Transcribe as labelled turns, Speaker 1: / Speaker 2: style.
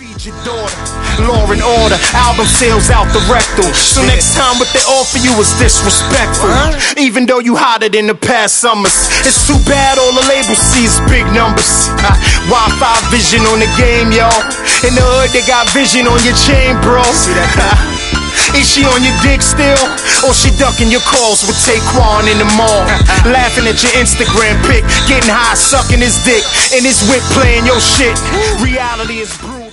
Speaker 1: Feed your daughter, Law and Order, album sales out the rectal. So next time what they offer you is disrespectful. Even though you hotter than the past summers, it's too bad all the labels see is big numbers. Wi-Fi vision on the game, y'all. In the hood they got vision on your chain, bro. Is she on your dick still? Or she ducking your calls with Taekwon in the mall? Laughing at your Instagram pic, getting high, sucking his dick, and his whip playing your shit. Reality is brutal.